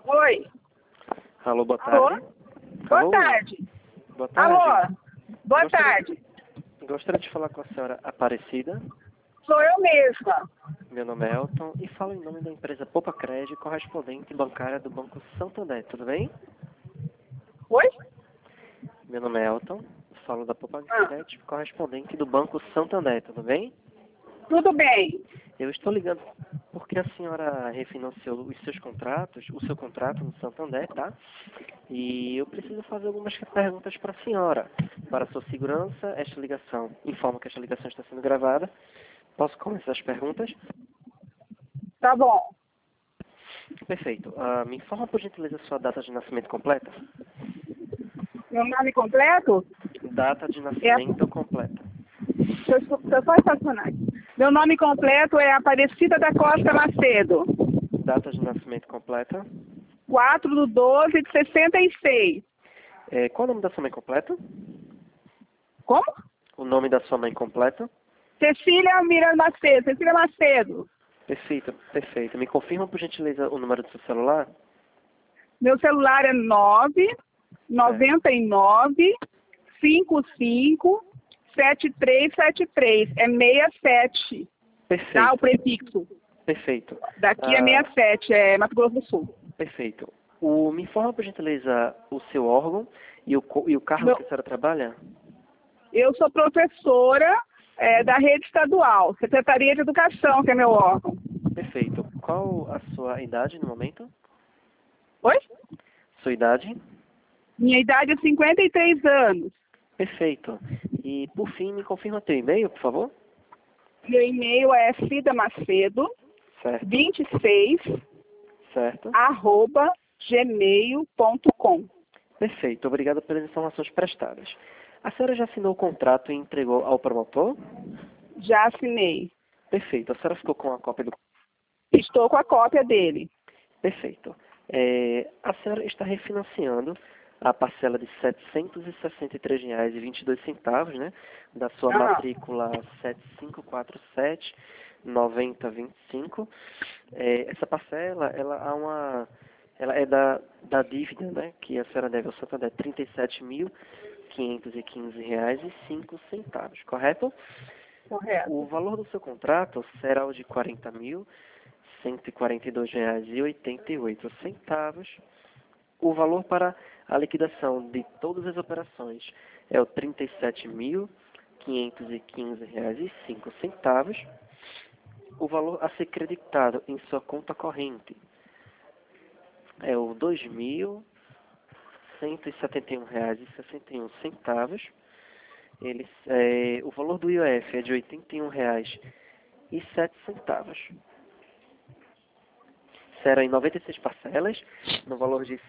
Oi. Alô, boa Alô? tarde. Boa Alô? tarde. Boa tarde. Alô? Boa Gostaria- tarde. Gostaria de falar com a senhora Aparecida. Sou eu mesma. Meu nome é Elton e falo em nome da empresa Poupa Crédito, correspondente bancária do Banco Santander. Tudo bem? Oi? Meu nome é Elton, falo da Poupa Ah. Crédito, correspondente do Banco Santander. Tudo bem? Tudo bem. Eu estou ligando porque a senhora refinanciou os seus contratos, o seu contrato no Santander, tá? E eu preciso fazer algumas perguntas para a senhora. Para a sua segurança, esta ligação, informo que esta ligação está sendo gravada. Posso começar as perguntas? Tá bom. Perfeito. Me informa, por gentileza, a sua data de nascimento completa? Meu nome completo? Data de nascimento completa. Deixa eu só estacionar. Meu nome completo é Aparecida da Costa Macedo. Data de nascimento completa. 4/12/66. Qual o nome da sua mãe completa? Como? O nome da sua mãe completa? Cecília Almira Macedo. Cecília Macedo. Perfeito, perfeito. Me confirma, por gentileza, o número do seu celular? Meu celular é 999557373. É 67. Perfeito. Tá? O prefixo. Perfeito. Daqui é 67, é Mato Grosso do Sul. Perfeito. Me informa, por gentileza, o seu órgão e o cargo que a senhora trabalha? Eu sou professora da rede estadual, Secretaria de Educação, que é meu órgão. Perfeito. Qual a sua idade no momento? Oi? Sua idade? Minha idade é 53 anos. Perfeito. E, por fim, me confirma teu e-mail, por favor? Meu e-mail é fidamacedo, Certo. 26, Certo. @gmail.com. Perfeito. Obrigado pelas informações prestadas. A senhora já assinou o contrato e entregou ao promotor? Já assinei. Perfeito. A senhora ficou com a cópia do... Estou com a cópia dele. Perfeito. A senhora está refinanciando a parcela de R$ 763,22, né? Da sua matrícula 7547-9025. Essa parcela, ela é da dívida, né? Que a senhora deve ao Santander, R$ 37.515,05, correto? Correto. O valor do seu contrato será o de R$ 40.142,88. O valor para a liquidação de todas as operações é o R$ 37.515,05. O valor a ser creditado em sua conta corrente é o R$ 2.171,61. O valor do IOF é de R$ 81,07. Serão em 96 parcelas, no valor de R$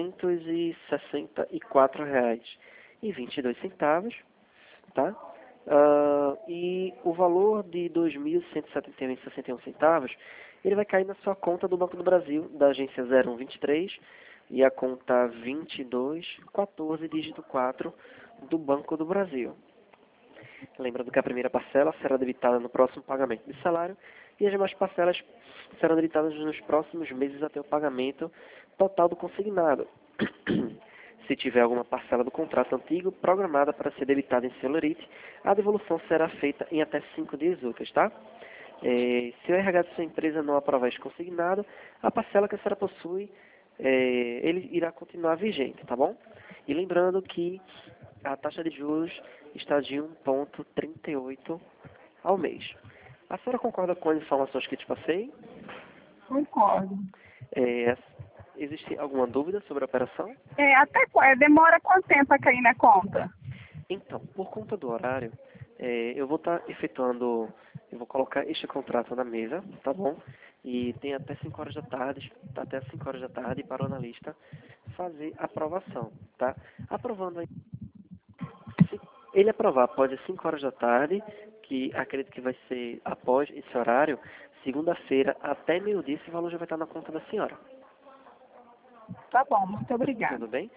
764,22, tá? E o valor de R$ 2.171,61, ele vai cair na sua conta do Banco do Brasil, da agência 0123 e a conta 2214, dígito 4, do Banco do Brasil. Lembrando que a primeira parcela será debitada no próximo pagamento de salário e as demais parcelas serão debitadas nos próximos meses até o pagamento total do consignado. Se tiver alguma parcela do contrato antigo programada para ser debitada em celularite, a devolução será feita em até 5 dias úteis, tá? Se o RH de sua empresa não aprovar este consignado, a parcela que a senhora possui, ele irá continuar vigente, tá bom? E lembrando que a taxa de juros está de 1,38 ao mês. A senhora concorda com as informações que te passei? Concordo. Existe alguma dúvida sobre a operação? Demora quanto tempo para cair na conta? Então, por conta do horário, eu vou estar efetuando, eu vou colocar este contrato na mesa, tá bom? E tem até 5 horas da tarde, até 5 horas da tarde para o analista fazer a aprovação, tá? Aprovando aí, se ele aprovar após as 5 horas da tarde, que acredito que vai ser após esse horário, segunda-feira até meio-dia, esse valor já vai estar na conta da senhora. Tá bom, muito obrigada. Tudo bem?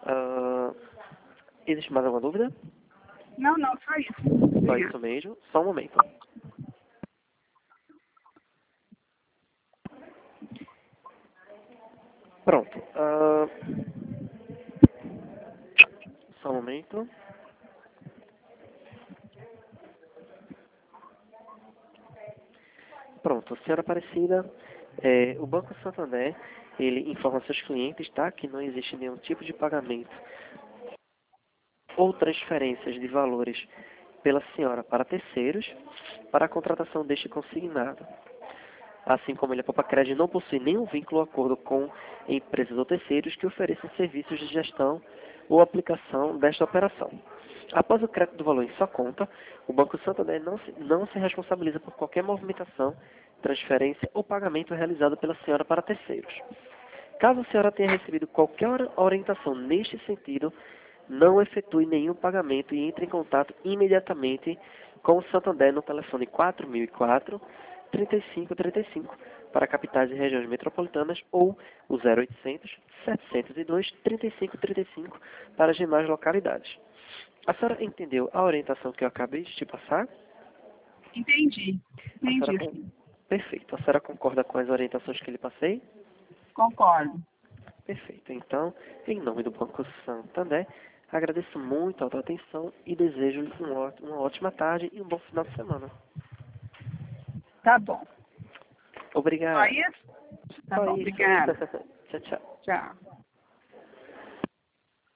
Existe mais alguma dúvida? Não, só isso. Só isso mesmo. Só um momento. Pronto. Só um momento. Pronto, senhora Aparecida, o Banco Santander, ele informa seus clientes, tá, que não existe nenhum tipo de pagamento ou transferências de valores pela senhora para terceiros para a contratação deste consignado. Assim como ele, a Popacred, não possui nenhum vínculo ou acordo com empresas ou terceiros que ofereçam serviços de gestão ou aplicação desta operação. Após o crédito do valor em sua conta, o Banco Santander não se responsabiliza por qualquer movimentação, transferência ou pagamento realizado pela senhora para terceiros. Caso a senhora tenha recebido qualquer orientação neste sentido, não efetue nenhum pagamento e entre em contato imediatamente com o Santander no telefone 4004-3535 para capitais e regiões metropolitanas ou o 0800-702-3535 para as demais localidades. A senhora entendeu a orientação que eu acabei de te passar? Entendi. Entendi. Perfeito. A senhora concorda com as orientações que lhe passei? Concordo. Perfeito. Então, em nome do Banco Santander, agradeço muito a tua atenção e desejo-lhe uma ótima tarde e um bom final de semana. Tá bom. Obrigado. Só isso? Tá Só bom, isso. obrigada. Tchau, tchau. Tchau.